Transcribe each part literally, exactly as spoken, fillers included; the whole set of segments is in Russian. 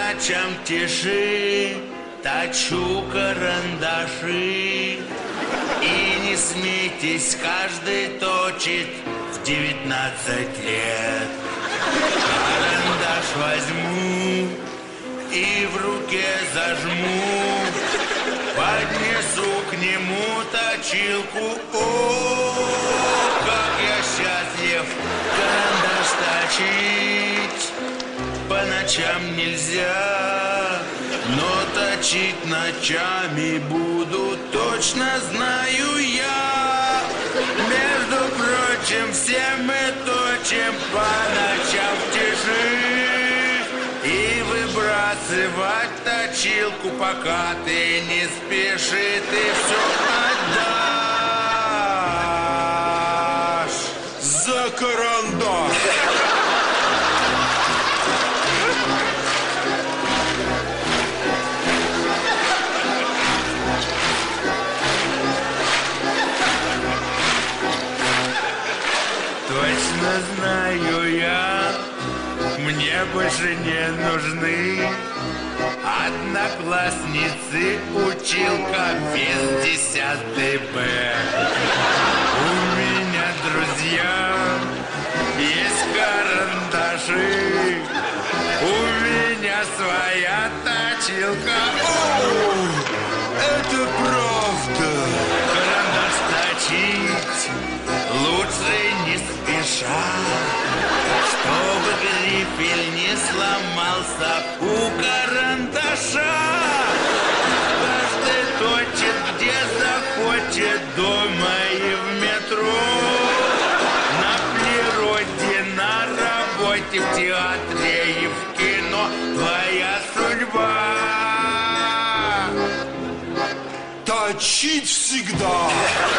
ночам тиши точу карандаши. И не смейтесь, каждый точит в девятнадцать лет. Карандаш возьму и в руке зажму, поднесу к нему точилку. О, как я счастлив! Карандаш точить по ночам нельзя, но точить ночами буду, точно знаю я. Между прочим, все мы точим по ночам в тиши. И выбрасывать точилку, пока ты не спеши, ты все отдашь за карандаш. Точно знаю я, мне больше не нужны одноклассницы, училка, вес десятый Б. У меня, друзья, есть карандаши, у меня своя точилка. О, это правда. Карандаш точить лучше не спеша, чтобы грифель не сломался у карандаша. Каждый точит, где захочет, дома и в метро, на природе, на работе, в театре и в кино. Твоя судьба точить всегда.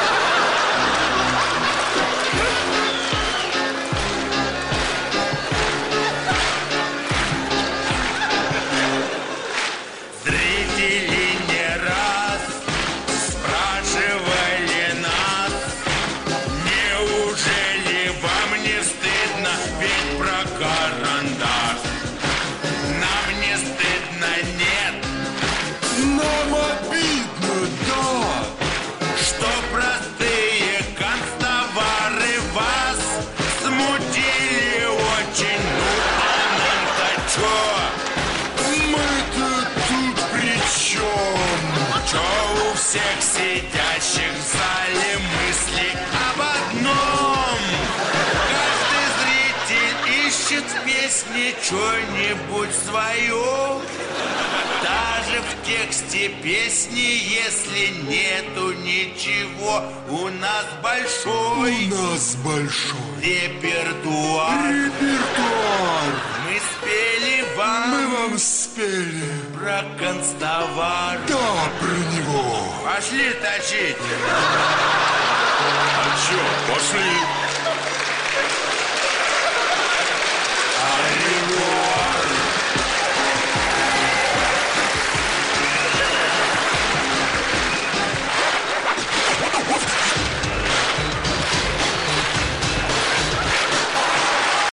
всех сидящих в зале мысли об одном. Каждый зритель ищет в песне что-нибудь свое. Даже в тексте песни, если нету ничего, у нас большой, у нас большой репертуар. Репертуар. Мы спели вам, мы вам спели про констовар. Да, про него. Пошли точить. А чё, пошли.